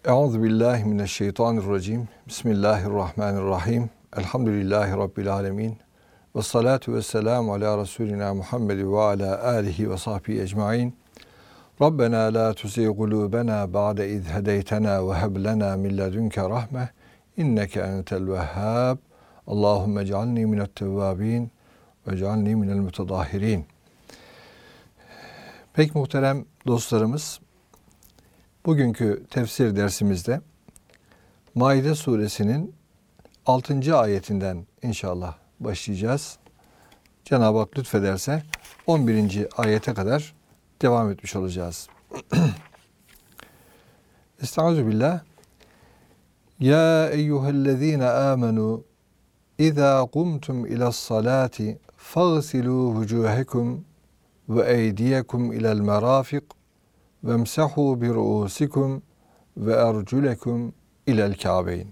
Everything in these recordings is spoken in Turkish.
Euzubillahimineşşeytanirracim. Bismillahirrahmanirrahim. Elhamdülillahi Rabbil alemin. Ve salatu ve selamu ala Resulina Muhammed ve ala alihi ve sahbihi ecmain. Rabbena la tuzigh kulubena ba'de iz hedeytena ve heb lena min ledunke rahme. İnneke entel vehhab. Allahumme ec'alni minet tevvabin ve ec'alni minel mutadahirin. Pek muhterem dostlarımız, bugünkü tefsir dersimizde Maide suresinin 6. ayetinden inşallah başlayacağız. Cenab-ı Hak lütfederse 11. ayete kadar devam etmiş olacağız. Estağfirullah. Ya eyyühellezine amenu İzâ kumtum ilas-salâti faghsilû vucûhekum ve eydiyekum ilel merâfik vemsahû bi ru'ûsikum ve erculekum ilel kâbeyn.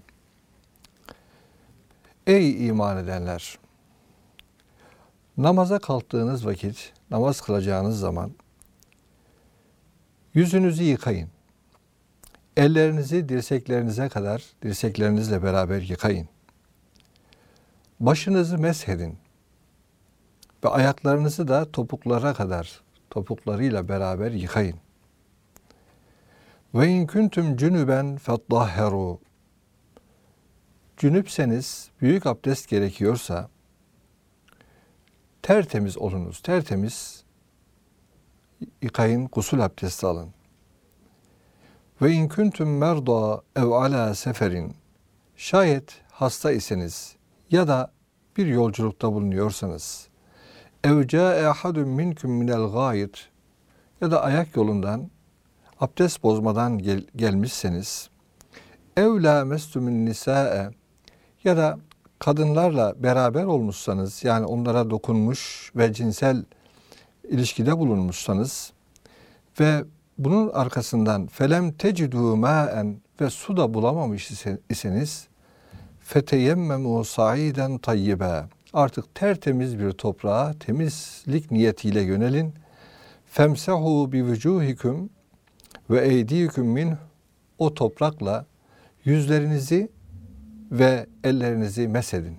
Ey iman edenler! Namaza kalktığınız vakit, namaz kılacağınız zaman yüzünüzü yıkayın. Ellerinizi dirseklerinize kadar, dirseklerinizle beraber yıkayın. Başınızı meshedin ve ayaklarınızı da topuklara kadar, topuklarıyla beraber yıkayın. Ve in kuntum cunuben fettahharu. Cünüpseniz, büyük abdest gerekiyorsa tertemiz olunuz, tertemiz yıkayın, gusül abdesti alın. Ve in kuntum merda ev ala seferin. Şayet hasta iseniz ya da bir yolculukta bulunuyorsanız, ev ca'e ahadun minkum minel gâit, ya da ayak yolundan abdest bozmadan gelmişseniz, ev lâmestumun nisâe, ya da kadınlarla beraber olmuşsanız, yani onlara dokunmuş ve cinsel ilişkide bulunmuşsanız ve bunun arkasından felem tecidû mâen, ve su da bulamamış iseniz, feteyemmemû sa'iden tayyibâ, artık tertemiz bir toprağa temizlik niyetiyle yönelin. Femsehû bi vücûhikum ve eydîküm minh, o toprakla yüzlerinizi ve ellerinizi mesedin.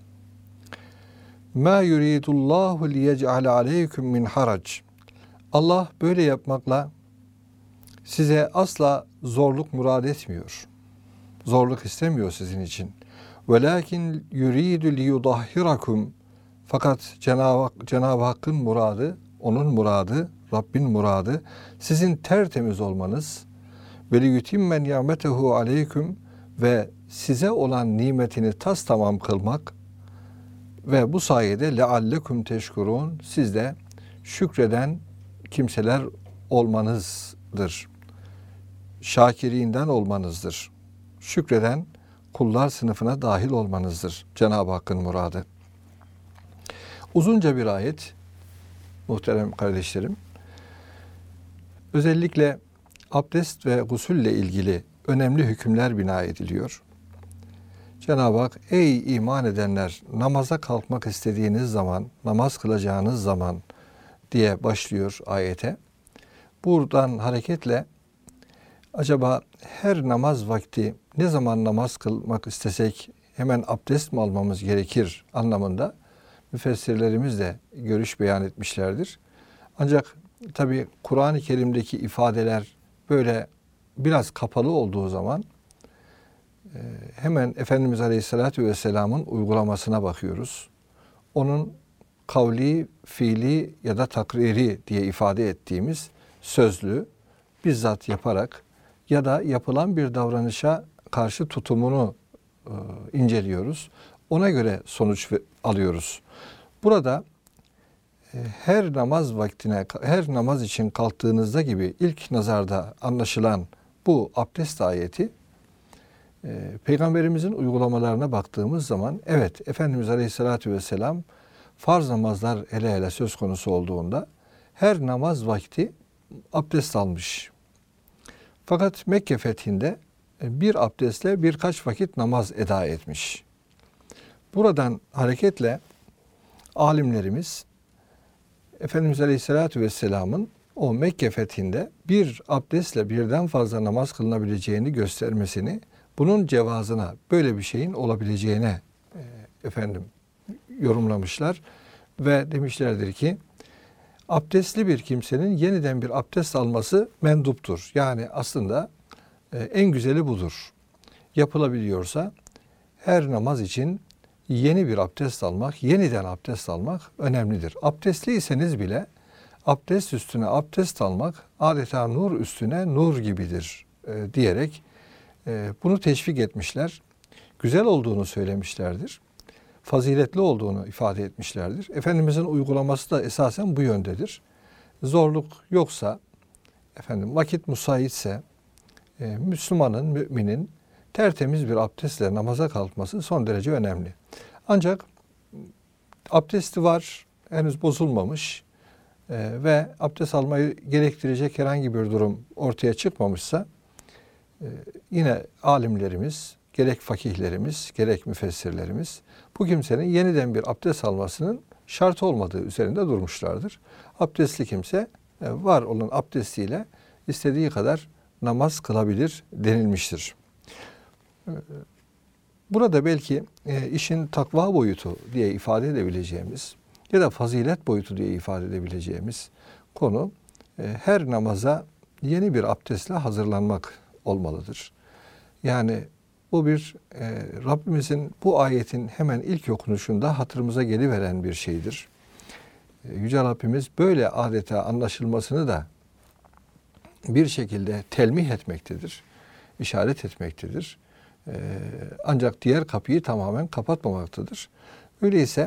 Mâ yuridullahu liyec'ale aleyküm min harac. Allah böyle yapmakla size asla zorluk murad etmiyor. Zorluk istemiyor sizin için. Velakin yuridu liyudahhirakum. Fakat Cenab-ı Hakk'ın muradı, onun muradı, Rabbin muradı sizin tertemiz olmanız ve liyutimmen ni'metehu aleyküm, ve size olan nimetini tamam kılmak ve bu sayede leallekum teşkurun, siz de şükreden kimseler olmanızdır. Şakirinden olmanızdır. Şükreden kullar sınıfına dahil olmanızdır Cenab-ı Hakk'ın muradı. Uzunca bir ayet, muhterem kardeşlerim. Özellikle abdest ve gusülle ilgili önemli hükümler bina ediliyor. Cenab-ı Hak, ey iman edenler, namaza kalkmak istediğiniz zaman, namaz kılacağınız zaman diye başlıyor ayete. Buradan hareketle acaba her namaz vakti, ne zaman namaz kılmak istesek hemen abdest mi almamız gerekir anlamında müfessirlerimiz de görüş beyan etmişlerdir. Ancak tabi Kur'an-ı Kerim'deki ifadeler böyle biraz kapalı olduğu zaman hemen Efendimiz Aleyhisselatü Vesselam'ın uygulamasına bakıyoruz. Onun kavli, fiili ya da takriri diye ifade ettiğimiz sözlü, bizzat yaparak ya da yapılan bir davranışa karşı tutumunu inceliyoruz. Ona göre sonuç alıyoruz. Burada her namaz vaktine, her namaz için kalktığınızda gibi ilk nazarda anlaşılan bu abdest ayeti, Peygamberimizin uygulamalarına baktığımız zaman, evet, Efendimiz Aleyhisselatü Vesselam farz namazlar hele söz konusu olduğunda her namaz vakti abdest almış. Fakat Mekke fethinde bir abdestle birkaç vakit namaz eda etmiş. Buradan hareketle alimlerimiz Efendimiz Aleyhisselatü Vesselam'ın o Mekke fethinde bir abdestle birden fazla namaz kılınabileceğini göstermesini, bunun cevazına, böyle bir şeyin olabileceğine efendim yorumlamışlar ve demişlerdir ki abdestli bir kimsenin yeniden bir abdest alması menduptur. Yani aslında en güzeli budur. Yapılabiliyorsa her namaz için yeni bir abdest almak, yeniden abdest almak önemlidir. Abdestliyseniz bile abdest üstüne abdest almak adeta nur üstüne nur gibidir diyerek bunu teşvik etmişler. Güzel olduğunu söylemişlerdir. Faziletli olduğunu ifade etmişlerdir. Efendimizin uygulaması da esasen bu yöndedir. Zorluk yoksa, vakit müsaitse, Müslümanın, müminin tertemiz bir abdestle namaza kalkması son derece önemli. Ancak abdesti var, henüz bozulmamış ve abdest almayı gerektirecek herhangi bir durum ortaya çıkmamışsa yine alimlerimiz, gerek fakihlerimiz, gerek müfessirlerimiz bu kimsenin yeniden bir abdest almasının şart olmadığı üzerinde durmuşlardır. Abdestli kimse var olan abdestiyle istediği kadar namaz kılabilir denilmiştir. Burada belki işin takva boyutu diye ifade edebileceğimiz ya da fazilet boyutu diye ifade edebileceğimiz konu her namaza yeni bir abdestle hazırlanmak olmalıdır. Yani bu bir Rabbimizin bu ayetin hemen ilk okunuşunda hatırımıza geliveren bir şeydir. Yüce Rabbimiz böyle adeta anlaşılmasını da bir şekilde telmih etmektedir, işaret etmektedir. Ancak diğer kapıyı tamamen kapatmamaktadır. Öyleyse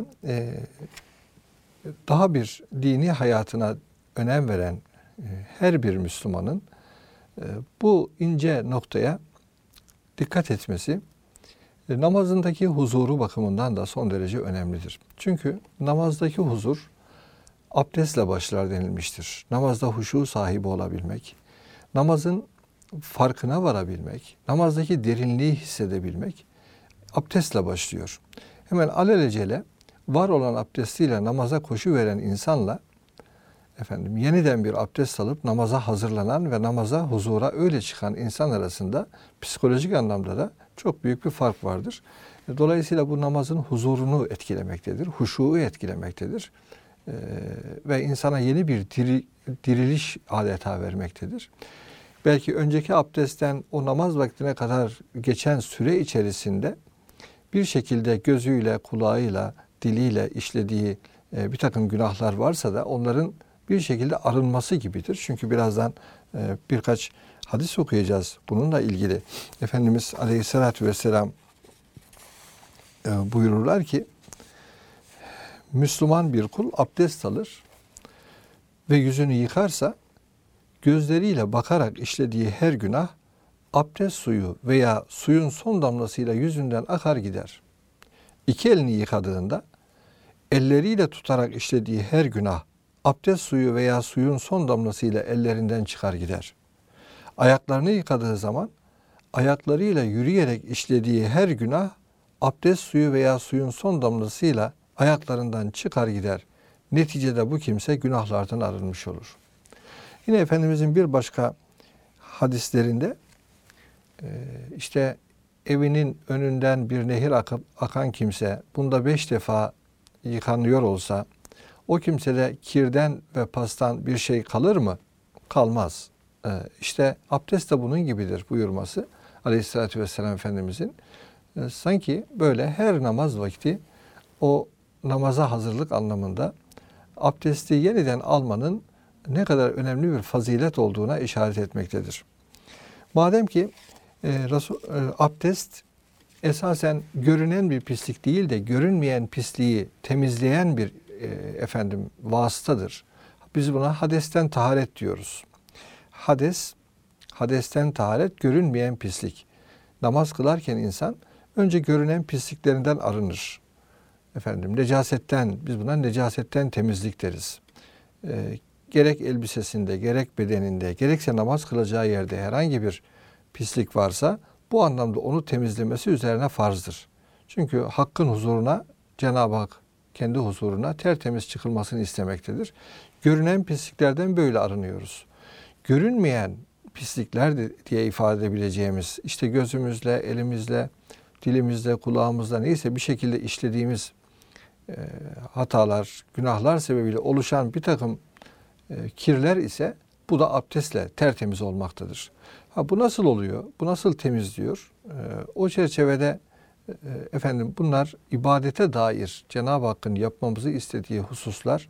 daha bir dini hayatına önem veren her bir Müslümanın bu ince noktaya dikkat etmesi namazındaki huzuru bakımından da son derece önemlidir. Çünkü namazdaki huzur abdestle başlar denilmiştir. Namazda huşu sahibi olabilmek, namazın farkına varabilmek, namazdaki derinliği hissedebilmek abdestle başlıyor. Hemen alelacele var olan abdestiyle namaza koşu veren insanla yeniden bir abdest alıp namaza hazırlanan ve namaza, huzura öyle çıkan insan arasında psikolojik anlamda da çok büyük bir fark vardır. Dolayısıyla bu namazın huzurunu etkilemektedir, huşuğu etkilemektedir. Ve insana yeni bir diriliş adeta vermektedir. Belki önceki abdestten o namaz vaktine kadar geçen süre içerisinde bir şekilde gözüyle, kulağıyla, diliyle işlediği bir takım günahlar varsa da onların bir şekilde arınması gibidir. Çünkü birazdan birkaç hadis okuyacağız bununla ilgili. Efendimiz Aleyhisselatü Vesselam buyururlar ki Müslüman bir kul abdest alır ve yüzünü yıkarsa gözleriyle bakarak işlediği her günah abdest suyu veya suyun son damlasıyla yüzünden akar gider. İki elini yıkadığında elleriyle tutarak işlediği her günah abdest suyu veya suyun son damlasıyla ellerinden çıkar gider. Ayaklarını yıkadığı zaman ayaklarıyla yürüyerek işlediği her günah abdest suyu veya suyun son damlasıyla ayaklarından çıkar gider. Neticede bu kimse günahlardan arınmış olur. Yine Efendimizin bir başka hadislerinde işte evinin önünden bir nehir akan kimse bunda 5 defa yıkanıyor olsa o kimsede kirden ve pastan bir şey kalır mı? Kalmaz. İşte abdest de bunun gibidir buyurması Aleyhisselatü Vesselam Efendimizin. Sanki böyle her namaz vakti o namaza hazırlık anlamında abdesti yeniden almanın ne kadar önemli bir fazilet olduğuna işaret etmektedir. Madem ki abdest esasen görünen bir pislik değil de görünmeyen pisliği temizleyen bir vasıtadır. Biz buna hadesten taharet diyoruz. Hadesten taharet görünmeyen pislik. Namaz kılarken insan önce görünen pisliklerinden arınır. Biz buna necasetten temizlik deriz. Gerek elbisesinde, gerek bedeninde, gerekse namaz kılacağı yerde herhangi bir pislik varsa bu anlamda onu temizlemesi üzerine farzdır. Çünkü Hakk'ın huzuruna Cenab-ı Hak kendi huzuruna tertemiz çıkılmasını istemektedir. Görünen pisliklerden böyle arınıyoruz. Görünmeyen pislikler diye ifade edebileceğimiz, işte gözümüzle, elimizle, dilimizle, kulağımızla neyse bir şekilde işlediğimiz hatalar, günahlar sebebiyle oluşan bir takım kirler ise bu da abdestle tertemiz olmaktadır. Bu nasıl oluyor? Bu nasıl temizliyor? O çerçevede efendim bunlar ibadete dair Cenab-ı Hakk'ın yapmamızı istediği hususlar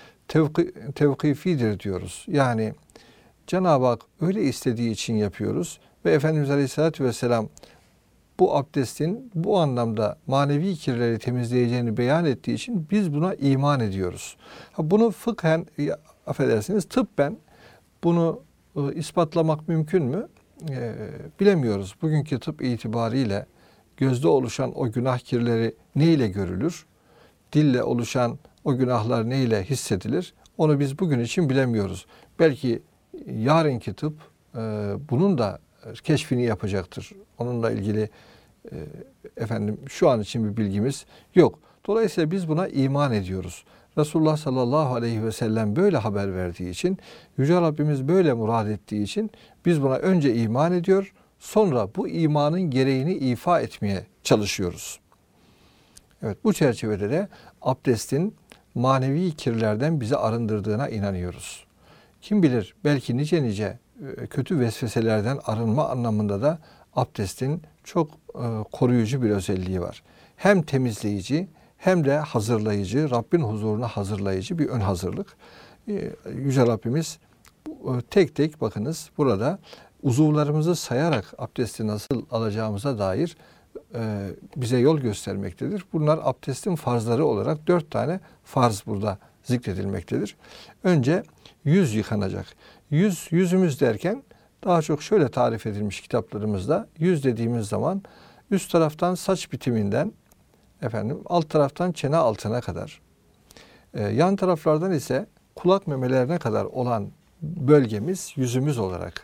tevkifidir diyoruz. Yani Cenab-ı Hak öyle istediği için yapıyoruz ve Efendimiz Aleyhisselatü Vesselam bu abdestin bu anlamda manevi kirleri temizleyeceğini beyan ettiği için biz buna iman ediyoruz. Bunu fıkhen, affedersiniz, tıbben bunu ispatlamak mümkün mü? Bilemiyoruz. Bugünkü tıp itibariyle gözde oluşan o günah kirleri neyle görülür? Dille oluşan o günahlar neyle hissedilir? Onu biz bugün için bilemiyoruz. Belki yarınki tıp bunun da keşfini yapacaktır. Onunla ilgili efendim şu an için bir bilgimiz yok. Dolayısıyla biz buna iman ediyoruz. Resulullah sallallahu aleyhi ve sellem böyle haber verdiği için, Yüce Rabbimiz böyle murad ettiği için biz buna önce iman ediyor, sonra bu imanın gereğini ifa etmeye çalışıyoruz. Evet, bu çerçevede de abdestin manevi kirlerden bizi arındırdığına inanıyoruz. Kim bilir belki nice kötü vesveselerden arınma anlamında da abdestin çok koruyucu bir özelliği var. Hem temizleyici hem de hazırlayıcı, Rabbin huzuruna hazırlayıcı bir ön hazırlık. Yüce Rabbimiz tek tek bakınız burada uzuvlarımızı sayarak abdesti nasıl alacağımıza dair bize yol göstermektedir. Bunlar abdestin farzları olarak 4 tane farz burada zikredilmektedir. Önce yüz yıkanacak. Yüzümüz derken daha çok şöyle tarif edilmiş kitaplarımızda. Yüz dediğimiz zaman üst taraftan saç bitiminden alt taraftan çene altına kadar, yan taraflardan ise kulak memelerine kadar olan bölgemiz yüzümüz olarak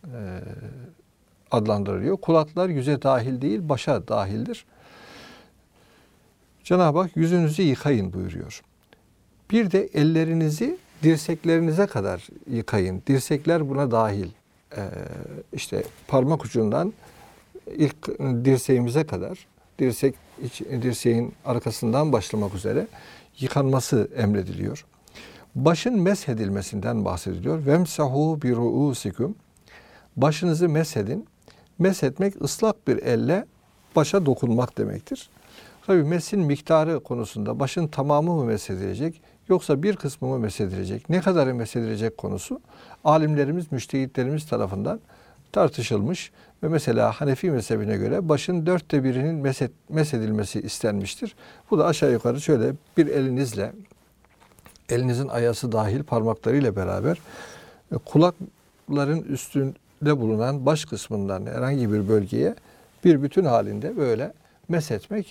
adlandırılıyor. Kulaklar yüze dahil değil, başa dahildir. Cenab-ı Hak yüzünüzü yıkayın buyuruyor. Bir de ellerinizi dirseklerinize kadar yıkayın. Dirsekler buna dahil. İşte parmak ucundan ilk dirseğimize kadar, dirseğin arkasından başlamak üzere yıkanması emrediliyor. Başın meshedilmesinden bahsediliyor. Vemsahu bi ruusikum. Başınızı meshedin. Meshetmek ıslak bir elle başa dokunmak demektir. Tabii mesin miktarı konusunda başın tamamı mı meshedilecek yoksa bir kısmı mı meshedilecek, ne kadarı meshedilecek konusu alimlerimiz, müştehitlerimiz tarafından tartışılmış ve mesela Hanefi mezhebine göre başın 1/4'inin meshedilmesi istenmiştir. Bu da aşağı yukarı şöyle bir elinizle, elinizin ayası dahil parmaklarıyla beraber kulakların üstünde bulunan baş kısmından herhangi bir bölgeye bir bütün halinde böyle meshetmek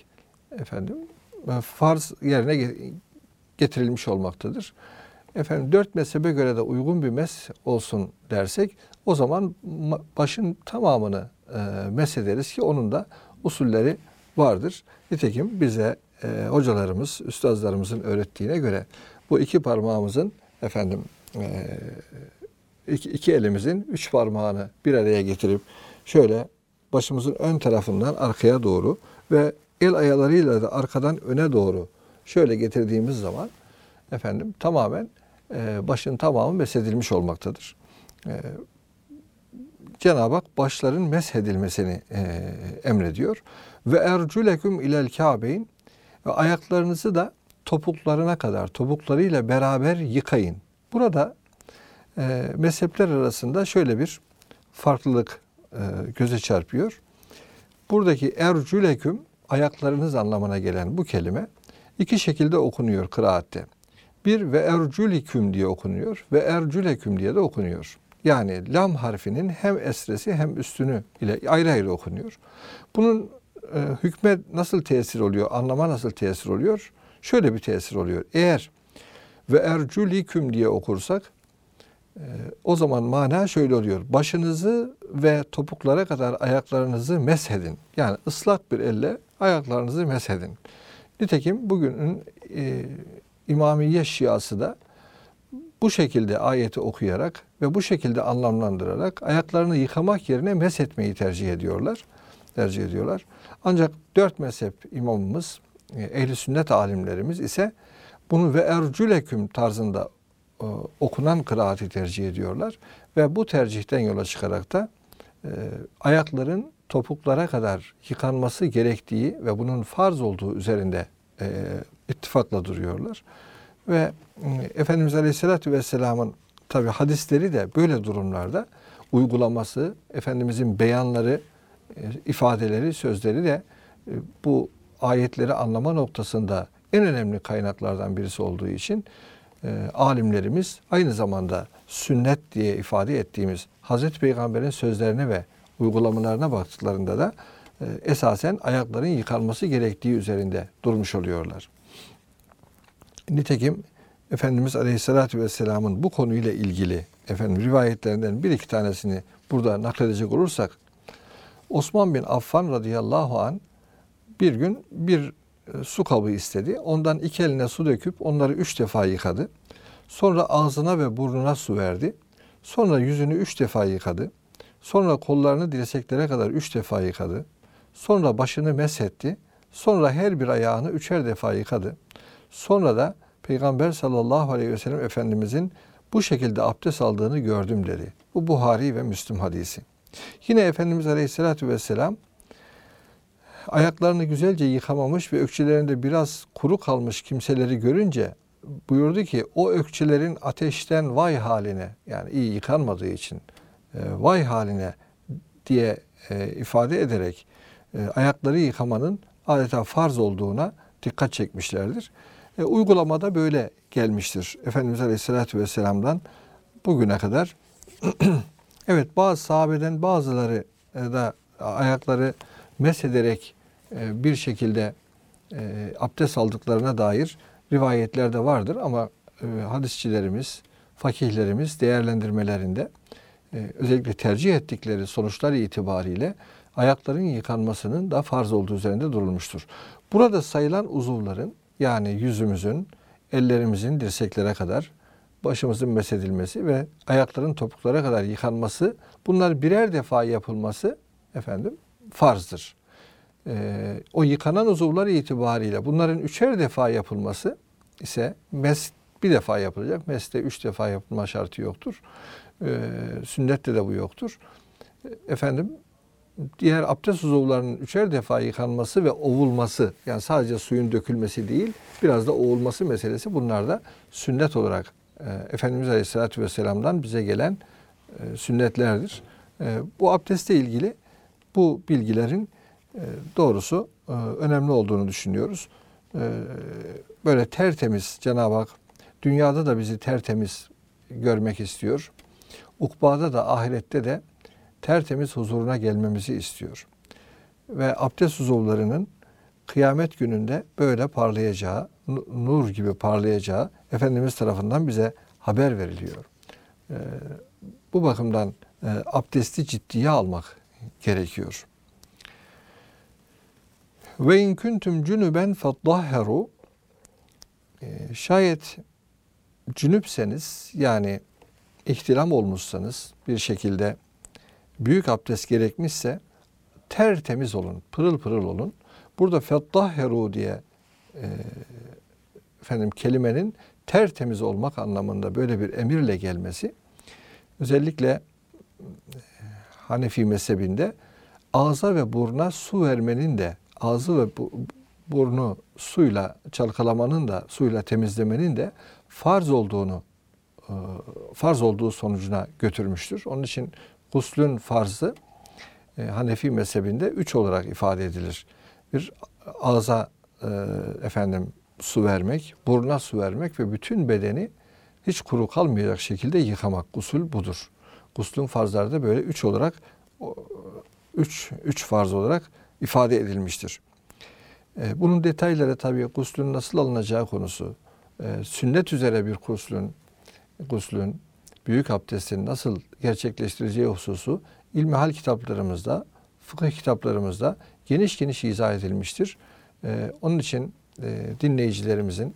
farz yerine getirilmiş olmaktadır. 4 mezhebe göre de uygun bir mesh olsun dersek o zaman başın tamamını meshederiz ki onun da usulleri vardır. Nitekim bize hocalarımız, üstazlarımızın öğrettiğine göre bu iki parmağımızın iki elimizin 3 parmağını bir araya getirip şöyle başımızın ön tarafından arkaya doğru ve el ayalarıyla da arkadan öne doğru şöyle getirdiğimiz zaman tamamen başın tamamı meshedilmiş olmaktadır. Cenab-ı Hak başların meshedilmesini emrediyor. Ve erculekum ilel kâbeyn, ve ayaklarınızı da topuklarına kadar, topuklarıyla beraber yıkayın. Burada mezhepler arasında şöyle bir farklılık göze çarpıyor. Buradaki erculeküm, ayaklarınız anlamına gelen bu kelime iki şekilde okunuyor kıraatte. Bir ve erculiküm diye okunuyor ve erculeküm diye de okunuyor. Yani lam harfinin hem esresi hem üstünü ile ayrı ayrı okunuyor. Bunun hükme nasıl tesir oluyor, anlama nasıl tesir oluyor? Şöyle bir tesir oluyor. Eğer ve erculiküm diye okursak o zaman mana şöyle oluyor. Başınızı ve topuklara kadar ayaklarınızı meshedin. Yani ıslak bir elle ayaklarınızı meshedin. Nitekim bugünün İmamiye Şiası da bu şekilde ayeti okuyarak ve bu şekilde anlamlandırarak ayaklarını yıkamak yerine meshetmeyi tercih ediyorlar. Ancak 4 mezhep imamımız, ehli sünnet alimlerimiz ise bunu ve ercüleküm tarzında okunan kıraati tercih ediyorlar. Ve bu tercihten yola çıkarak da ayakların topuklara kadar yıkanması gerektiği ve bunun farz olduğu üzerinde ittifakla duruyorlar. Ve Efendimiz Aleyhisselatü Vesselam'ın tabi hadisleri de böyle durumlarda uygulaması, Efendimizin beyanları, ifadeleri, sözleri de bu ayetleri anlama noktasında en önemli kaynaklardan birisi olduğu için alimlerimiz aynı zamanda sünnet diye ifade ettiğimiz Hazreti Peygamber'in sözlerine ve uygulamalarına baktıklarında da esasen ayakların yıkanması gerektiği üzerinde durmuş oluyorlar. Nitekim Efendimiz Aleyhisselatü Vesselam'ın bu konuyla ilgili rivayetlerinden bir iki tanesini burada nakledecek olursak, Osman bin Affan radıyallahu an bir gün bir su kabı istedi. Ondan 2 eline su döküp onları 3 defa yıkadı. Sonra ağzına ve burnuna su verdi. Sonra yüzünü 3 defa yıkadı. Sonra kollarını dirseklere kadar 3 defa yıkadı. Sonra başını meshetti. Sonra her bir ayağını 3'er defa yıkadı. Sonra da Peygamber sallallahu aleyhi ve sellem Efendimizin bu şekilde abdest aldığını gördüm dedi. Bu Buhari ve Müslim hadisi. Yine Efendimiz Aleyhisselatü Vesselam ayaklarını güzelce yıkamamış ve ökçelerinde biraz kuru kalmış kimseleri görünce buyurdu ki o ökçelerin ateşten vay haline, yani iyi yıkanmadığı için vay haline diye ifade ederek ayakları yıkamanın adeta farz olduğuna dikkat çekmişlerdir. Uygulamada böyle gelmiştir Efendimiz Aleyhisselatü Vesselam'dan bugüne kadar. Evet, bazı sahabeden bazıları da ayakları meshederek bir şekilde abdest aldıklarına dair rivayetler de vardır ama hadisçilerimiz, fakihlerimiz değerlendirmelerinde özellikle tercih ettikleri sonuçlar itibariyle ayakların yıkanmasının da farz olduğu üzerinde durulmuştur. Burada sayılan uzuvların, yani yüzümüzün, ellerimizin dirseklere kadar, başımızın mesedilmesi ve ayakların topuklara kadar yıkanması, bunlar birer defa yapılması farzdır. O yıkanan uzuvlar itibariyle bunların 3'er defa yapılması ise mes bir defa yapılacak. Mes'te 3 defa yapılma şartı yoktur. Sünnette de bu yoktur. Diğer abdest uzuvlarının 3'er defa yıkanması ve ovulması, yani sadece suyun dökülmesi değil, biraz da ovulması meselesi, bunlar da sünnet olarak Efendimiz Aleyhisselatü Vesselam'dan bize gelen sünnetlerdir. Bu abdestle ilgili bu bilgilerin doğrusu önemli olduğunu düşünüyoruz. Böyle tertemiz, Cenab-ı Hak dünyada da bizi tertemiz görmek istiyor. Ukbada da ahirette de tertemiz huzuruna gelmemizi istiyor. Ve abdest uzuvlarının kıyamet gününde böyle parlayacağı, nur gibi parlayacağı Efendimiz tarafından bize haber veriliyor. Bu bakımdan abdesti ciddiye almak gerekiyor. Ve in kuntum cunuben fatahharu, şayet cünüpseniz, yani ihtilam olmuşsanız, bir şekilde büyük abdest gerekmişse tertemiz olun, pırıl pırıl olun. Burada fatahharu diye kelimenin tertemiz olmak anlamında böyle bir emirle gelmesi, özellikle Hanefi mezhebinde ağza ve buruna su vermenin de, ağzı ve burnu suyla çalkalamanın da, suyla temizlemenin de farz olduğu sonucuna götürmüştür. Onun için guslün farzı Hanefi mezhebinde 3 olarak ifade edilir. Bir, ağza su vermek, buruna su vermek ve bütün bedeni hiç kuru kalmayacak şekilde yıkamak. Gusül budur. Guslün farzları da böyle 3 olarak, 3 farz olarak ifade edilmiştir. Bunun detayları tabii guslün nasıl alınacağı konusu, sünnet üzere bir guslün, büyük abdestin nasıl gerçekleştireceği hususu ilmihal kitaplarımızda, fıkıh kitaplarımızda geniş geniş izah edilmiştir. Onun için dinleyicilerimizin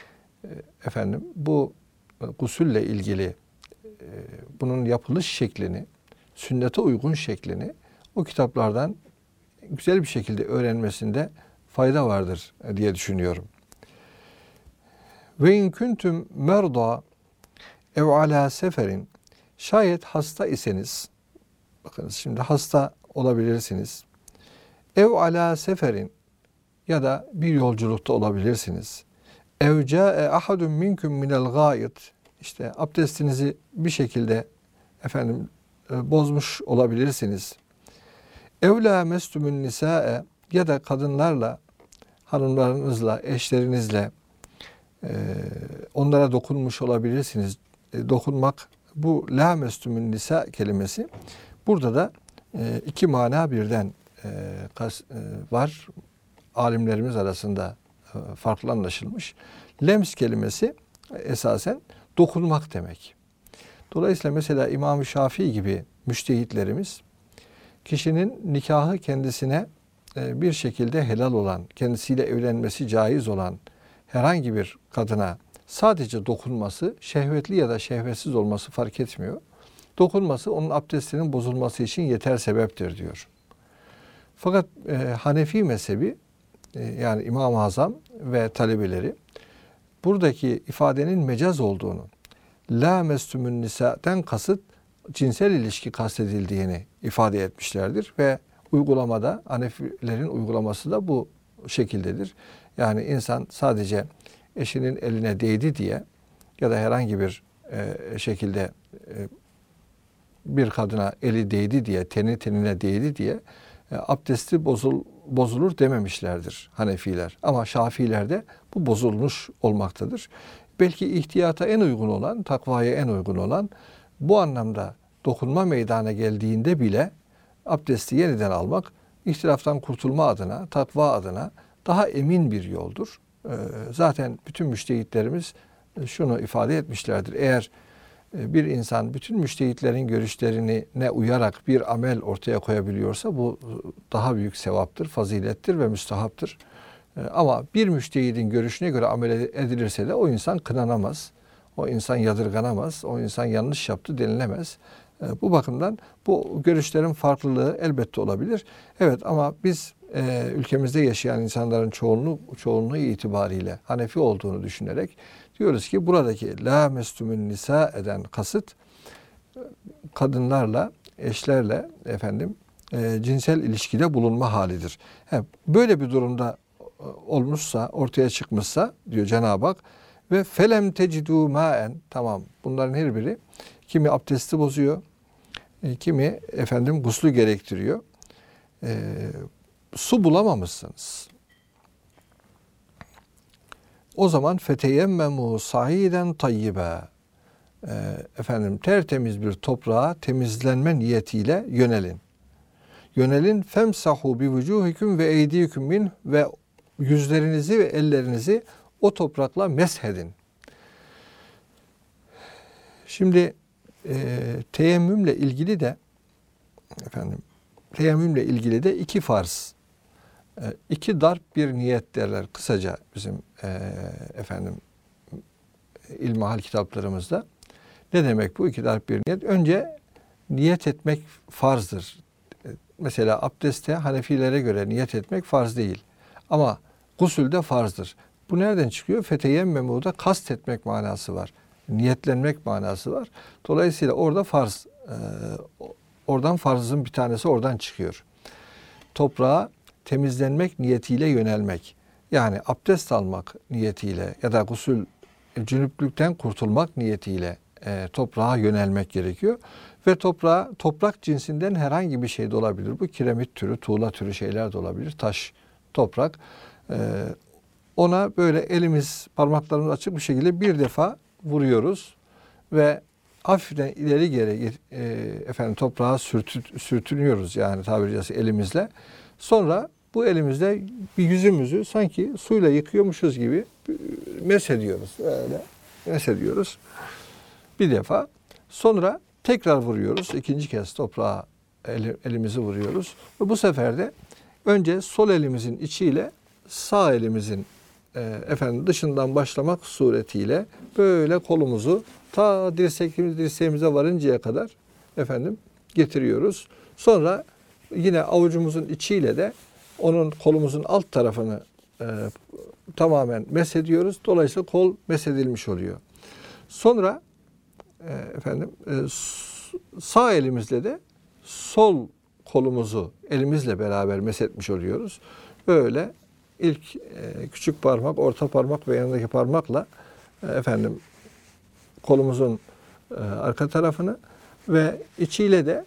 bu gusülle ilgili bunun yapılış şeklini, sünnete uygun şeklini o kitaplardan güzel bir şekilde öğrenmesinde fayda vardır diye düşünüyorum. Ve in kuntum merda ev ala seferin, şayet hasta iseniz, bakınız şimdi hasta olabilirsiniz. Ev ala seferin, ya da bir yolculukta olabilirsiniz. Ev ca'e ahadun minkum minel gâid, işte abdestinizi bir şekilde bozmuş olabilirsiniz. Ev la mestumun nisa'e, ya da kadınlarla, hanımlarınızla, eşlerinizle onlara dokunmuş olabilirsiniz. Dokunmak, bu la mestumun nisa kelimesi burada da iki mana birden var. Alimlerimiz arasında farklı anlaşılmış. Lems kelimesi esasen dokunmak demek. Dolayısıyla mesela İmam-ı Şafii gibi müştehitlerimiz, kişinin nikahı kendisine bir şekilde helal olan, kendisiyle evlenmesi caiz olan herhangi bir kadına sadece dokunması, şehvetli ya da şehvetsiz olması fark etmiyor. Dokunması onun abdestinin bozulması için yeter sebeptir diyor. Fakat Hanefi mezhebi, yani İmam-ı Azam ve talebeleri buradaki ifadenin mecaz olduğunu, la mestümün nisa'den kasıt cinsel ilişki kastedildiğini ifade etmişlerdir ve uygulamada, Hanefilerin uygulaması da bu şekildedir. Yani insan sadece eşinin eline değdi diye ya da herhangi bir şekilde bir kadına eli değdi diye, teni tenine değdi diye abdesti bozulur dememişlerdir Hanefiler. Ama Şafiilerde bu bozulmuş olmaktadır. Belki ihtiyata en uygun olan, takvaya en uygun olan, bu anlamda dokunma meydana geldiğinde bile abdesti yeniden almak, ihtilaftan kurtulma adına, takva adına daha emin bir yoldur. Zaten bütün müştehitlerimiz şunu ifade etmişlerdir. Eğer bir insan bütün müştehitlerin görüşlerine uyarak bir amel ortaya koyabiliyorsa bu daha büyük sevaptır, fazilettir ve müstahaptır. Ama bir müştehidin görüşüne göre amel edilirse de o insan kınanamaz, o insan yadırganamaz, o insan yanlış yaptı denilemez. Bu bakımdan bu görüşlerin farklılığı elbette olabilir. Evet, ama biz ülkemizde yaşayan insanların çoğunluğu itibariyle Hanefi olduğunu düşünerek diyoruz ki buradaki la mestümün nisa eden kasıt kadınlarla, eşlerle cinsel ilişkide bulunma halidir. Böyle bir durumda olmuşsa, ortaya çıkmışsa diyor Cenab-ı Hak, ve felem tecidû mâen, tamam, bunların her biri kimi abdesti bozuyor, kimi guslü gerektiriyor. Su bulamamışsınız. O zaman feteyemmemu sa'iden tayyibe, tertemiz bir toprağa temizlenme niyetiyle yönelin. Yönelin, femsahu bi vucuhikum ve eydiykum min, ve yüzlerinizi ve ellerinizi o toprakla meshedin. Şimdi teyemmümle ilgili de iki farz, iki darp bir niyet derler kısaca bizim ilmihal kitaplarımızda. Ne demek bu iki darp bir niyet? Önce niyet etmek farzdır. Mesela abdeste Hanefilere göre niyet etmek farz değil. Ama gusülde farzdır. Bu nereden çıkıyor? Feteyemmemu'da kast etmek manası var. Niyetlenmek manası var. Dolayısıyla orada farz, oradan farzın bir tanesi oradan çıkıyor. Toprağa temizlenmek niyetiyle yönelmek. Yani abdest almak niyetiyle ya da gusül, cünüplükten kurtulmak niyetiyle toprağa yönelmek gerekiyor. Ve toprak cinsinden herhangi bir şey de olabilir. Bu kiremit türü, tuğla türü şeyler de olabilir. Taş, toprak. Ona böyle parmaklarımız açık bir şekilde bir defa vuruyoruz ve hafiften ileri geri toprağa sürtünüyoruz, yani tabiri caizse elimizle. Sonra bu elimizle bir yüzümüzü sanki suyla yıkıyormuşuz gibi mesediyoruz. Öyle mesediyoruz bir defa. Sonra tekrar vuruyoruz. İkinci kez toprağa elimizi vuruyoruz. Ve bu sefer de önce sol elimizin içiyle sağ elimizin dışından başlamak suretiyle böyle kolumuzu ta dirseğimize varıncaya kadar getiriyoruz. Sonra yine avucumuzun içiyle de onun kolumuzun alt tarafını tamamen meshediyoruz. Dolayısıyla kol meshedilmiş oluyor. Sonra sağ elimizle de sol kolumuzu elimizle beraber meshetmiş oluyoruz. Böyle ilk küçük parmak, orta parmak ve yanındaki parmakla kolumuzun arka tarafını ve içiyle de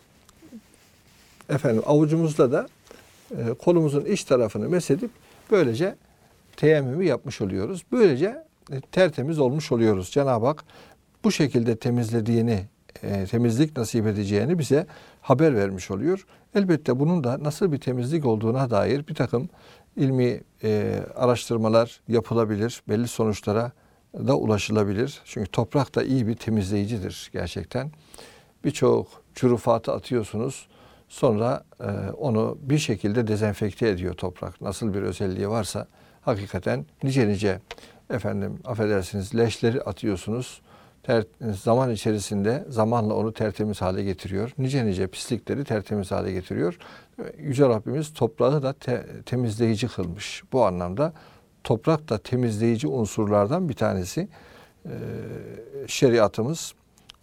avucumuzla da kolumuzun iç tarafını meshedip böylece teyemmümü yapmış oluyoruz. Böylece tertemiz olmuş oluyoruz. Cenab-ı Hak bu şekilde temizlediğini, temizlik nasip edeceğini bize haber vermiş oluyor. Elbette bunun da nasıl bir temizlik olduğuna dair bir takım ilmi araştırmalar yapılabilir. Belli sonuçlara da ulaşılabilir. Çünkü toprak da iyi bir temizleyicidir gerçekten. Birçok çurufatı atıyorsunuz. Sonra onu bir şekilde dezenfekte ediyor toprak. Nasıl bir özelliği varsa hakikaten nice affedersiniz leşleri atıyorsunuz. Zaman içerisinde zamanla onu tertemiz hale getiriyor. Nice pislikleri tertemiz hale getiriyor. Yüce Rabbimiz toprağı da temizleyici kılmış. Bu anlamda toprak da temizleyici unsurlardan bir tanesi. Şeriatımız,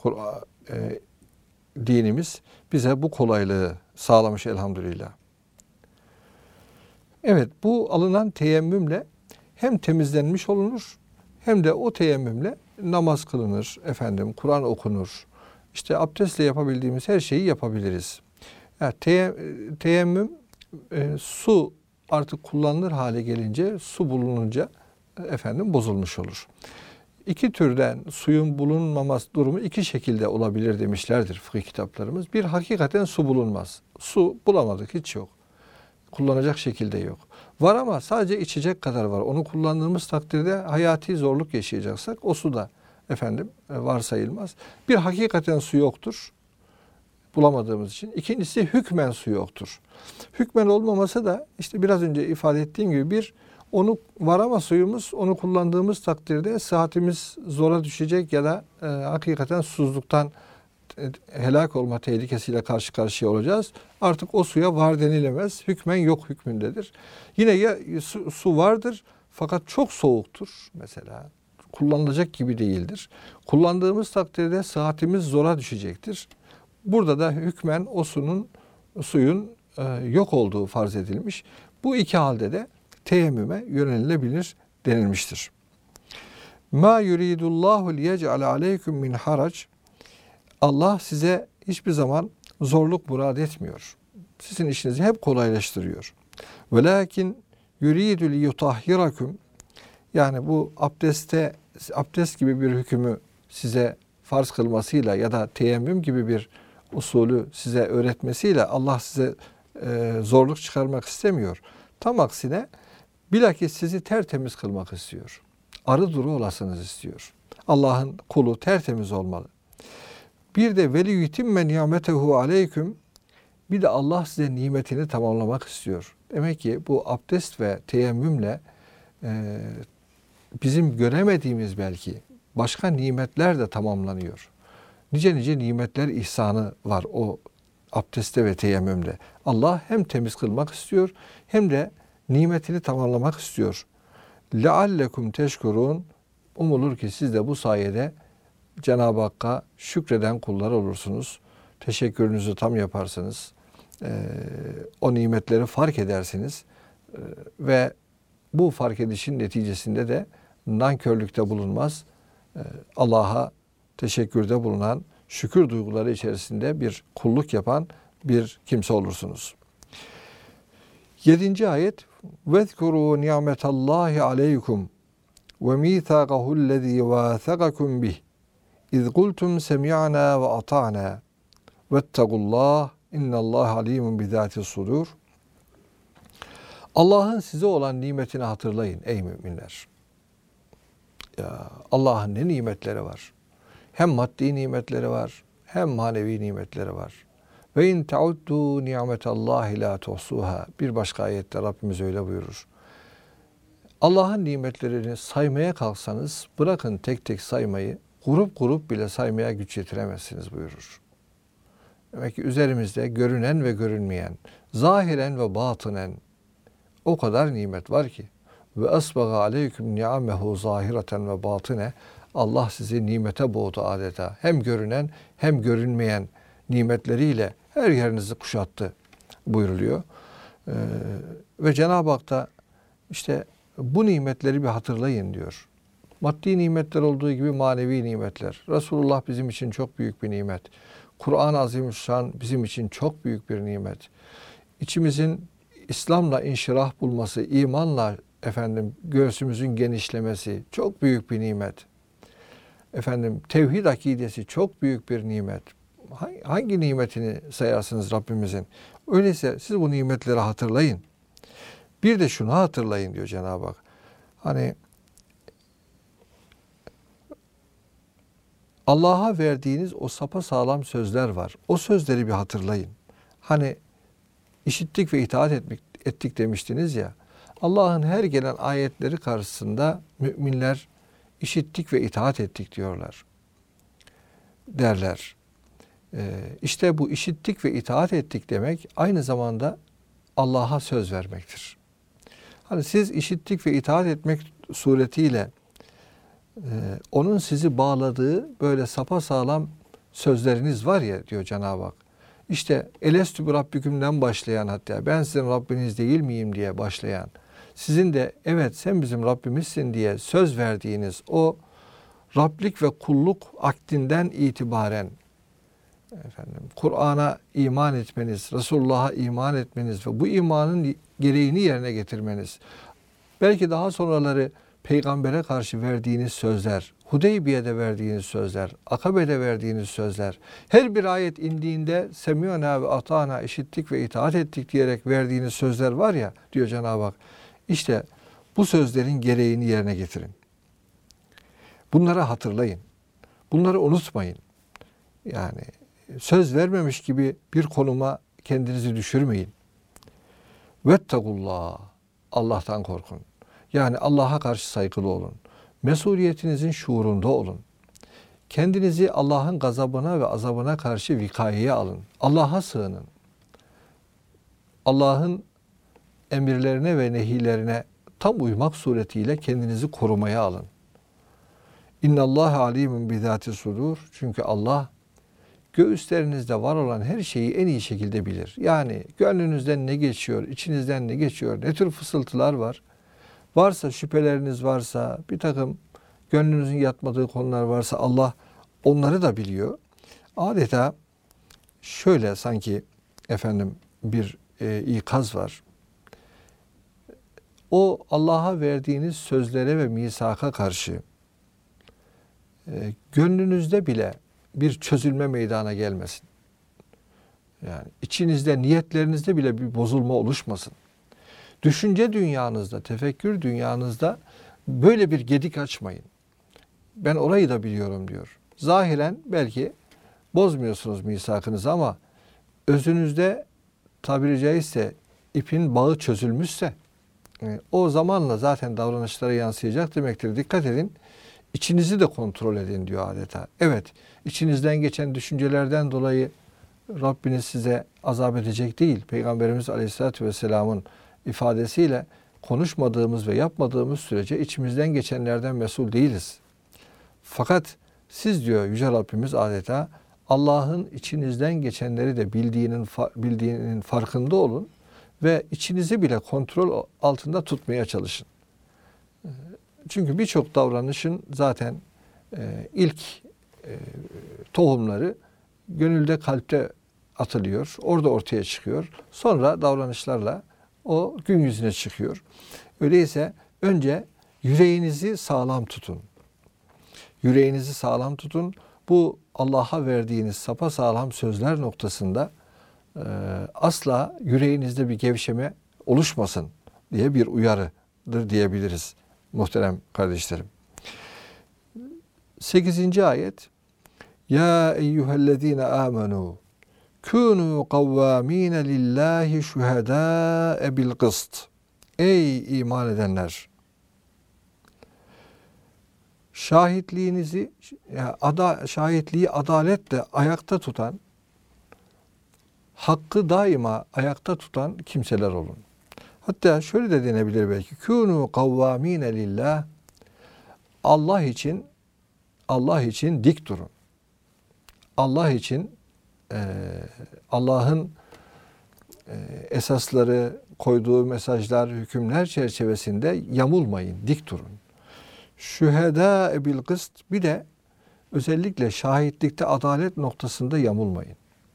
dinimiz bize bu kolaylığı sağlamış elhamdülillah. Evet, bu alınan teyemmümle hem temizlenmiş olunur hem de o teyemmümle namaz kılınır, Kur'an okunur. İşte abdestle yapabildiğimiz her şeyi yapabiliriz. Yani teyemmüm su artık kullanılır hale gelince, su bulununca bozulmuş olur. İki türden suyun bulunmaması durumu iki şekilde olabilir demişlerdir fıkıh kitaplarımız. Bir, hakikaten su bulunmaz. Su bulamadık, hiç yok. Kullanacak şekilde yok. Var ama sadece içecek kadar var. Onu kullandığımız takdirde hayati zorluk yaşayacaksak o su da varsayılmaz. Bir, hakikaten su yoktur. Bulamadığımız için. İkincisi, hükmen su yoktur. Hükmen olmaması da işte biraz önce ifade ettiğim gibi bir, onu var ama suyumuz, onu kullandığımız takdirde sıhhatimiz zora düşecek ya da hakikaten susuzluktan helak olma tehlikesiyle karşı karşıya olacağız. Artık o suya var denilemez. Hükmen yok hükmündedir. Yine ya su vardır fakat çok soğuktur mesela. Kullanılacak gibi değildir. Kullandığımız takdirde sıhhatimiz zora düşecektir. Burada da hükmen o suyun yok olduğu farz edilmiş. Bu iki halde de teyemmüme yönelilebilir denilmiştir. Ma yuridullahu liyec'al aleykum min harac. Allah size hiçbir zaman zorluk murad etmiyor. Sizin işinizi hep kolaylaştırıyor. Velakin yuridu liyutahhirakum. Yani bu abdest gibi bir hükmü size farz kılmasıyla ya da teyemmüm gibi bir usulü size öğretmesiyle Allah size zorluk çıkarmak istemiyor. Tam aksine bilakis sizi tertemiz kılmak istiyor. Arı duru olasınız istiyor. Allah'ın kulu tertemiz olmalı. Bir de veli yutimme nimetehu aleyküm. Bir de Allah size nimetini tamamlamak istiyor. Demek ki bu abdest ve teyemmümle bizim göremediğimiz belki başka nimetler de tamamlanıyor. Nice nimetler ihsanı var o abdestte ve teyemmümde. Allah hem temiz kılmak istiyor hem de nimetini tamamlamak istiyor. لَعَلَّكُمْ teşkurun. Umulur ki siz de bu sayede Cenab-ı Hakk'a şükreden kullar olursunuz. Teşekkürünüzü tam yaparsınız. O nimetleri fark edersiniz. Ve bu fark edişin neticesinde de nankörlükte bulunmaz. Allah'a teşekkürde bulunan, şükür duyguları içerisinde bir kulluk yapan bir kimse olursunuz. 7. ayet وَذْكُرُوا نِعْمَةَ اللّٰهِ عَلَيْكُمْ وَمِيثَاقَهُ الَّذ۪ي وَاثَقَكُمْ بِهِ اِذْ قُلْتُمْ سَمِعْنَا وَأَطَعْنَا وَاتَّقُوا اللّٰهِ اِنَّ اللّٰهَ عَلِيمٌ بِذَاتِ الصُّدُورِ. Allah'ın size olan nimetini hatırlayın ey müminler. Ya Allah'ın ne nimetleri var. Hem maddi nimetleri var, hem manevi nimetleri var. Ve in ta'uddu ni'metallahi la tuhsuha. Bir başka ayette Rabbimiz öyle buyurur. Allah'ın nimetlerini saymaya kalksanız, bırakın tek tek saymayı, grup grup bile saymaya güç yetiremezsiniz buyurur. Demek ki üzerimizde görünen ve görünmeyen, zahiren ve batınen o kadar nimet var ki. Ve asbaga aleyküm ni'amehu zahireten ve batine. Allah sizi nimete boğdu adeta. Hem görünen hem görünmeyen nimetleriyle her yerinizi kuşattı buyuruluyor. Ve Cenab-ı Hak da işte bu nimetleri bir hatırlayın diyor. Maddi nimetler olduğu gibi manevi nimetler. Resulullah bizim için çok büyük bir nimet. Kur'an-ı Azimüşşan bizim için çok büyük bir nimet. İçimizin İslam'la inşirah bulması, imanla göğsümüzün genişlemesi çok büyük bir nimet. Tevhid akidesi çok büyük bir nimet. Hangi nimetini sayarsınız Rabbimizin? Öyleyse siz bu nimetleri hatırlayın. Bir de şunu hatırlayın diyor Cenab-ı Hak. Hani Allah'a verdiğiniz o sapasağlam sözler var. O sözleri bir hatırlayın. Hani işittik ve itaat ettik demiştiniz ya. Allah'ın her gelen ayetleri karşısında müminler işittik ve itaat ettik derler. İşte bu işittik ve itaat ettik demek aynı zamanda Allah'a söz vermektir. Hani siz işittik ve itaat etmek suretiyle onun sizi bağladığı böyle sapasağlam sözleriniz var ya diyor Cenab-ı Hak. İşte elestü bi rabbikümden başlayan, hatta ben sizin Rabbiniz değil miyim diye başlayan, sizin de evet sen bizim Rabbimizsin diye söz verdiğiniz o Rablik ve kulluk akdinden itibaren Kur'an'a iman etmeniz, Resulullah'a iman etmeniz ve bu imanın gereğini yerine getirmeniz, belki daha sonraları peygambere karşı verdiğiniz sözler, Hudeybiye'de verdiğiniz sözler, Akabe'de verdiğiniz sözler, her bir ayet indiğinde semiyona ve atana, işittik ve itaat ettik diyerek verdiğiniz sözler var ya diyor Cenab-ı Hak. İşte bu sözlerin gereğini yerine getirin. Bunları hatırlayın. Bunları unutmayın. Yani söz vermemiş gibi bir konuma kendinizi düşürmeyin. Vettegullah. Allah'tan korkun. Yani Allah'a karşı saygılı olun. Mesuliyetinizin şuurunda olun. Kendinizi Allah'ın gazabına ve azabına karşı vikayeye alın. Allah'a sığının. Allah'ın emirlerine ve nehilerine tam uymak suretiyle kendinizi korumaya alın. İnnallâhe alîmün bizâti sudur. Çünkü Allah göğüslerinizde var olan her şeyi en iyi şekilde bilir. Yani gönlünüzden ne geçiyor, içinizden ne geçiyor, ne tür fısıltılar var. Varsa şüpheleriniz varsa, bir takım gönlünüzün yatmadığı konular varsa Allah onları da biliyor. Adeta şöyle sanki bir ikaz var. O Allah'a verdiğiniz sözlere ve misaka karşı gönlünüzde bile bir çözülme meydana gelmesin. Yani içinizde, niyetlerinizde bile bir bozulma oluşmasın. Düşünce dünyanızda, tefekkür dünyanızda böyle bir gedik açmayın. Ben orayı da biliyorum diyor. Zahiren belki bozmuyorsunuz misakınızı ama özünüzde tabiri caizse ipin bağı çözülmüşse o zamanla zaten davranışlara yansıyacak demektir. Dikkat edin. İçinizi de kontrol edin diyor adeta. Evet, içinizden geçen düşüncelerden dolayı Rabbiniz size azap edecek değil. Peygamberimiz Aleyhisselatü Vesselam'ın ifadesiyle konuşmadığımız ve yapmadığımız sürece içimizden geçenlerden mesul değiliz. Fakat siz diyor Yüce Rabbimiz adeta Allah'ın içinizden geçenleri de bildiğinin farkında olun ve içinizi bile kontrol altında tutmaya çalışın. Çünkü birçok davranışın zaten ilk tohumları gönülde, kalpte atılıyor. Orada ortaya çıkıyor. Sonra davranışlarla o gün yüzüne çıkıyor. Öyleyse önce yüreğinizi sağlam tutun. Yüreğinizi sağlam tutun. Bu Allah'a verdiğiniz sapasağlam sözler noktasında asla yüreğinizde bir gevşeme oluşmasın diye bir uyarıdır diyebiliriz muhterem kardeşlerim. 8. ayet Ya eyyühellezine amenu kûnû kavvâmîne lillâhi şühedâe bil kıst. Ey iman edenler! şahitliğinizi şahitliği adaletle ayakta tutan, hakkı daima ayakta tutan kimseler olun. Hatta şöyle de denebilir belki. Kûnû kavvâmîne lillah. Allah için dik durun. Allah için Allah'ın esasları, koyduğu mesajlar, hükümler çerçevesinde yamulmayın, dik durun. Şühedâ bil kıst, bir de özellikle şahitlikte adalet noktasında yamulmayın.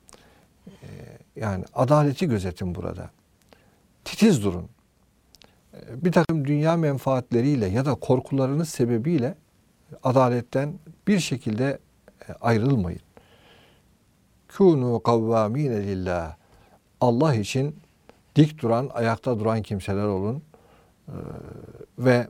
Yani adaleti gözetin burada. Titiz durun. Bir takım dünya menfaatleriyle ya da korkularınız sebebiyle adaletten bir şekilde ayrılmayın. Kûnû kavvâmîne lillah. Allah için dik duran, ayakta duran kimseler olun. Ve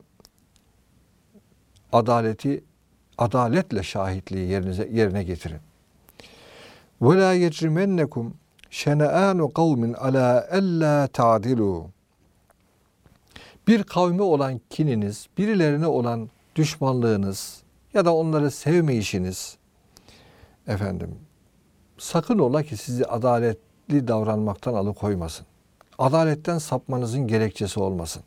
adaletle şahitliği yerine getirin. Ve la yecrimennekum şene'anu kavmin ala ella ta'dilu. Bir kavme olan kininiz, birilerine olan düşmanlığınız ya da onları sevmeyişiniz, sakın ola ki sizi adaletli davranmaktan alıkoymasın. Adaletten sapmanızın gerekçesi olmasın.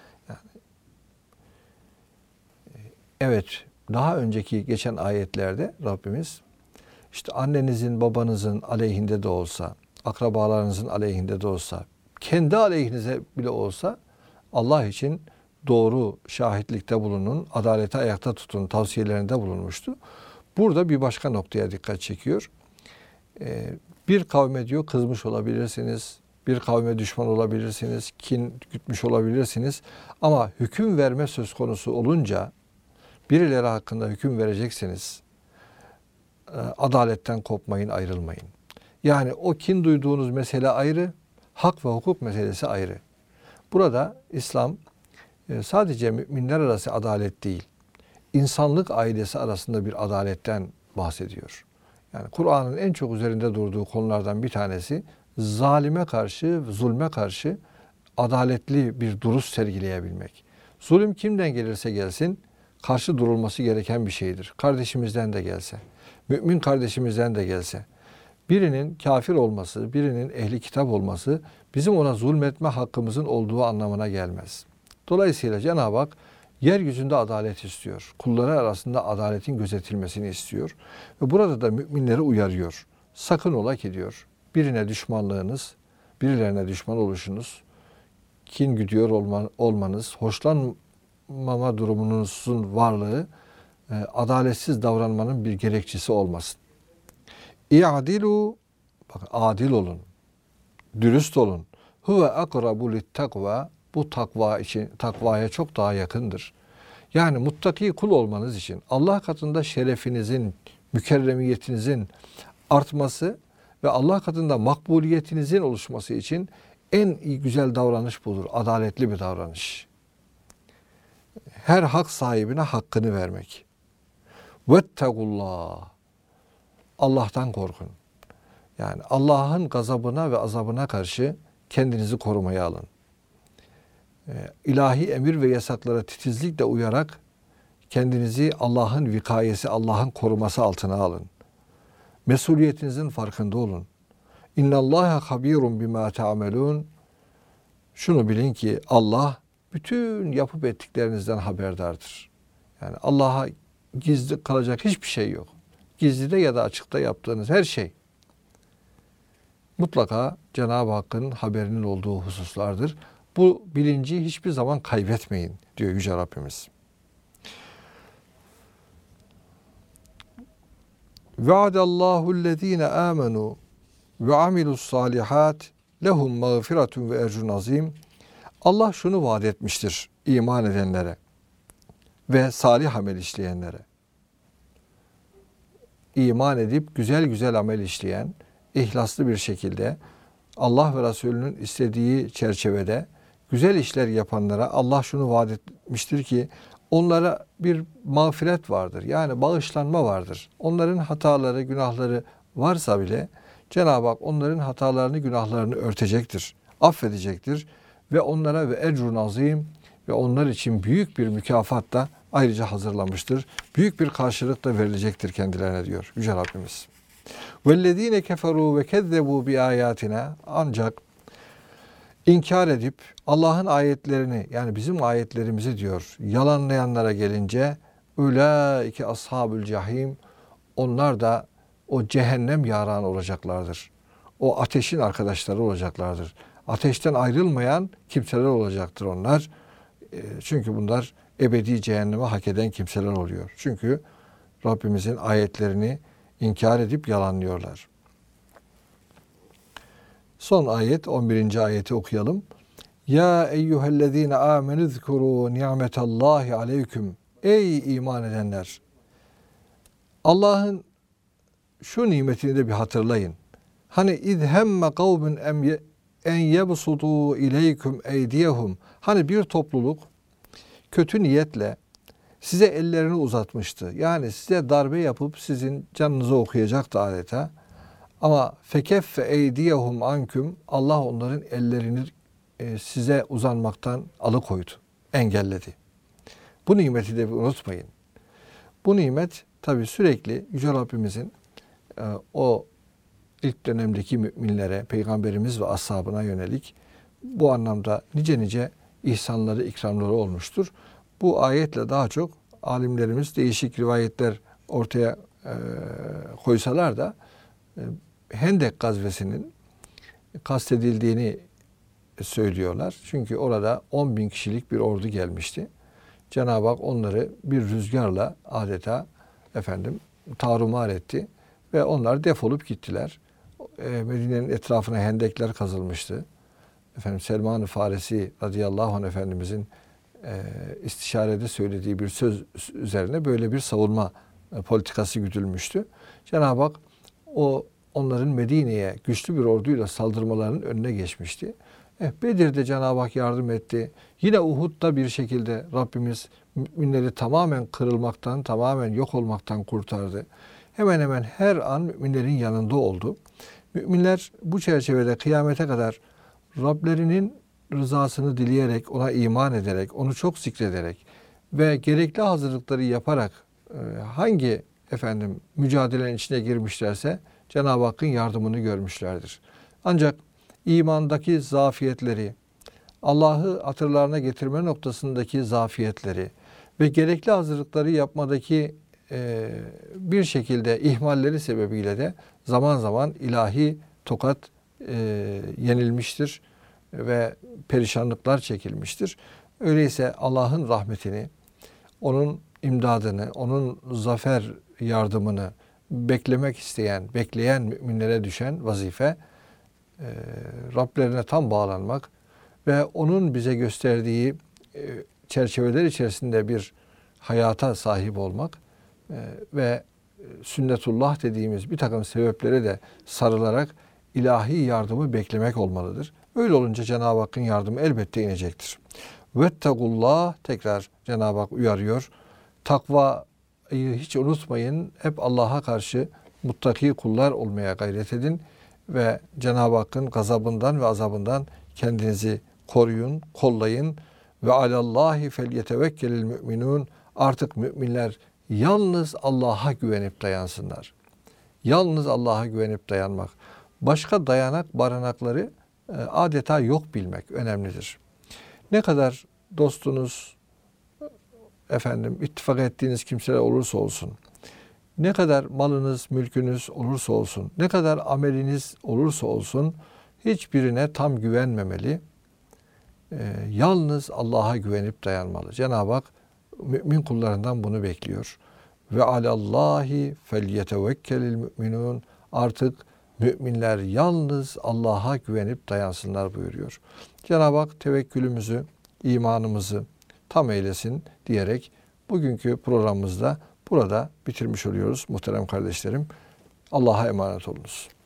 Evet, daha önceki geçen ayetlerde Rabbimiz işte annenizin, babanızın aleyhinde de olsa, akrabalarınızın aleyhinde de olsa, kendi aleyhinize bile olsa Allah için doğru şahitlikte bulunun, adaleti ayakta tutun tavsiyelerinde bulunmuştu. Burada bir başka noktaya dikkat çekiyor. Bir kavme diyor kızmış olabilirsiniz, bir kavme düşman olabilirsiniz, kin gütmüş olabilirsiniz. Ama hüküm verme söz konusu olunca, birileri hakkında hüküm vereceksiniz, adaletten kopmayın, ayrılmayın. Yani o kin duyduğunuz mesele ayrı, hak ve hukuk meselesi ayrı. Burada İslam sadece müminler arası adalet değil, insanlık ailesi arasında bir adaletten bahsediyor. Yani Kur'an'ın en çok üzerinde durduğu konulardan bir tanesi zalime karşı, zulme karşı adaletli bir duruş sergileyebilmek. Zulüm kimden gelirse gelsin karşı durulması gereken bir şeydir. Kardeşimizden de gelse, mümin kardeşimizden de gelse. Birinin kafir olması, birinin ehli kitap olması bizim ona zulmetme hakkımızın olduğu anlamına gelmez. Dolayısıyla Cenab-ı Hak yeryüzünde adalet istiyor. Kulları arasında adaletin gözetilmesini istiyor. Ve burada da müminleri uyarıyor. Sakın ola ki diyor, birine düşmanlığınız, birilerine düşman oluşunuz, kin güdüyor olmanız, hoşlanmama durumunuzun varlığı, adaletsiz davranmanın bir gerekçesi olmasın. İ'adilu, bak adil olun, dürüst olun. Huve akrabu littakva, bu takvaya çok daha yakındır. Yani muttaki kul olmanız için Allah katında şerefinizin, mükerremiyetinizin artması ve Allah katında makbuliyetinizin oluşması için en güzel davranış budur. Adaletli bir davranış. Her hak sahibine hakkını vermek. Vettegullah. Allah'tan korkun. Yani Allah'ın gazabına ve azabına karşı kendinizi korumaya alın. İlahi emir ve yasaklara titizlikle uyarak kendinizi Allah'ın vikayesi, Allah'ın koruması altına alın. Mesuliyetinizin farkında olun. İnnallâhe habîrun bimâ te'amelûn. Şunu bilin ki Allah bütün yapıp ettiklerinizden haberdardır. Yani Allah'a gizli kalacak hiçbir şey yok. Gizlide ya da açıkta yaptığınız her şey mutlaka Cenab-ı Hakk'ın haberinin olduğu hususlardır. Bu bilinci hiçbir zaman kaybetmeyin diyor Yüce Rabbimiz. Ve'adallâhu'llezîne âmenû ve amilussâlihât lehum mağfiretun ve ecrun azîm. Allah şunu vaat etmiştir iman edenlere ve salih amel işleyenlere. İman edip güzel güzel amel işleyen, ihlaslı bir şekilde Allah ve Resulünün istediği çerçevede güzel işler yapanlara Allah şunu vaat etmiştir ki onlara bir mağfiret vardır. Yani bağışlanma vardır. Onların hataları, günahları varsa bile Cenab-ı Hak onların hatalarını, günahlarını örtecektir, affedecektir ve onlara ve ecrun azim ve onlar için büyük bir mükafat da ayrıca hazırlamıştır. Büyük bir karşılık da verilecektir kendilerine diyor Yüce Rabbimiz. وَالَّذ۪ينَ كَفَرُوا وَكَذَّبُوا بِآيَاتِنَا Ancak inkar edip Allah'ın ayetlerini, yani bizim ayetlerimizi diyor, yalanlayanlara gelince ulaike ashabul cahim, onlar da o cehennem yaranı olacaklardır. O ateşin arkadaşları olacaklardır. Ateşten ayrılmayan kimseler olacaktır onlar. Çünkü bunlar ebedi cehenneme hak eden kimseler oluyor. Çünkü Rabbimizin ayetlerini inkar edip yalanlıyorlar. Son ayet, 11. ayeti okuyalım. Ya eyyühellezine amenü zkuru ni'metallahi aleyküm. Ey iman edenler! Allah'ın şu nimetini de bir hatırlayın. Hani izhemme kavmun en yebsutu ileyküm eydiyehum. Hani bir topluluk kötü niyetle size ellerini uzatmıştı. Yani size darbe yapıp sizin canınızı okuyacaktı adeta. Ama fekeffe eydiyehum anküm, Allah onların ellerini size uzanmaktan alıkoydu, engelledi. Bu nimeti de unutmayın. Bu nimet tabi sürekli Yüce Rabbimizin o ilk dönemdeki müminlere, Peygamberimiz ve ashabına yönelik bu anlamda nice ihsanları, ikramları olmuştur. Bu ayetle daha çok alimlerimiz değişik rivayetler ortaya koysalar da Hendek gazvesinin kastedildiğini söylüyorlar. Çünkü orada 10.000 kişilik bir ordu gelmişti. Cenab-ı Hak onları bir rüzgarla adeta tarumar etti ve onlar defolup gittiler. Medine'nin etrafına hendekler kazılmıştı. Selman-ı Farisi radıyallahu anh Efendimizin istişarede söylediği bir söz üzerine böyle bir savunma politikası güdülmüştü. Cenab-ı Hak onların Medine'ye güçlü bir orduyla saldırmalarının önüne geçmişti. Bedir'de Cenab-ı Hak yardım etti. Yine Uhud'da bir şekilde Rabbimiz müminleri tamamen kırılmaktan, tamamen yok olmaktan kurtardı. Hemen hemen her an müminlerin yanında oldu. Müminler bu çerçevede kıyamete kadar Rablerinin rızasını dileyerek, ona iman ederek, onu çok zikrederek ve gerekli hazırlıkları yaparak hangi mücadelenin içine girmişlerse Cenab-ı Hakk'ın yardımını görmüşlerdir. Ancak imandaki zafiyetleri, Allah'ı hatırlarına getirme noktasındaki zafiyetleri ve gerekli hazırlıkları yapmadaki bir şekilde ihmalleri sebebiyle de zaman zaman ilahi tokat yenilmiştir ve perişanlıklar çekilmiştir. Öyleyse Allah'ın rahmetini, onun imdadını, onun zafer yardımını beklemek isteyen, bekleyen müminlere düşen vazife Rablerine tam bağlanmak ve onun bize gösterdiği çerçeveler içerisinde bir hayata sahip olmak ve sünnetullah dediğimiz bir takım sebeplere de sarılarak ilahi yardımı beklemek olmalıdır. Öyle olunca Cenab-ı Hakk'ın yardımı elbette inecektir. Vettegullah, tekrar Cenab-ı Hak uyarıyor. Takvayı hiç unutmayın. Hep Allah'a karşı muttaki kullar olmaya gayret edin ve Cenab-ı Hakk'ın gazabından ve azabından kendinizi koruyun, kollayın. Ve alallahi felyetevekkelil müminun. Artık müminler yalnız Allah'a güvenip dayansınlar. Yalnız Allah'a güvenip dayanmak. Başka dayanak, barınakları adeta yok bilmek önemlidir. Ne kadar dostunuz, ittifak ettiğiniz kimseler olursa olsun, ne kadar malınız, mülkünüz olursa olsun, ne kadar ameliniz olursa olsun, hiçbirine tam güvenmemeli. Yalnız Allah'a güvenip dayanmalı. Cenab-ı Hak mümin kullarından bunu bekliyor. Ve alallahi felyetevekkelil müminun. Artık müminler yalnız Allah'a güvenip dayansınlar buyuruyor. Cenab-ı Hak tevekkülümüzü, imanımızı tam eylesin diyerek bugünkü programımızda burada bitirmiş oluyoruz muhterem kardeşlerim. Allah'a emanet olunuz.